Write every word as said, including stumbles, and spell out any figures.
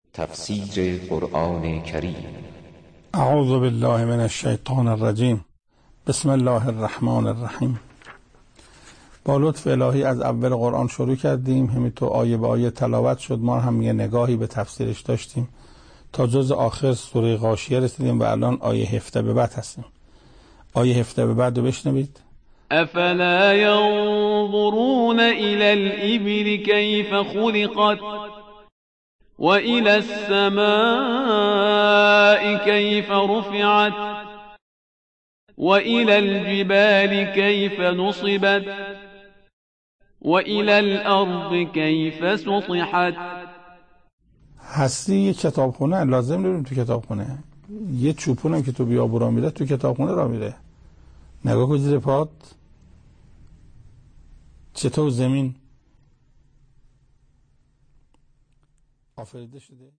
تفسیر قرآن کریم. اعوذ بالله من الشیطان الرجیم. بسم الله الرحمن الرحیم. با لطف الهی از اول قرآن شروع کردیم، همینطور آیه به آیه تلاوت شد. ما هم یه نگاهی به تفسیرش داشتیم تا جز آخر سوره غاشیه رسیدیم و الان آیه هفده به بعد هستیم. آیه هفده به بعد رو بشنوید. افلا ينظرون إلى الإبل كيف خلقت وإلى السماء كيف رفعت وإلى الجبال كيف نصبت وإلى الأرض كيف سطحت. هستی یه کتابخونه، لازم داریم تو کتابخونه. یه چوپونم که تو بیابون را میره تو کتابخونه را میره. نگاه کن زیر پات چطور زمین آفریده شده.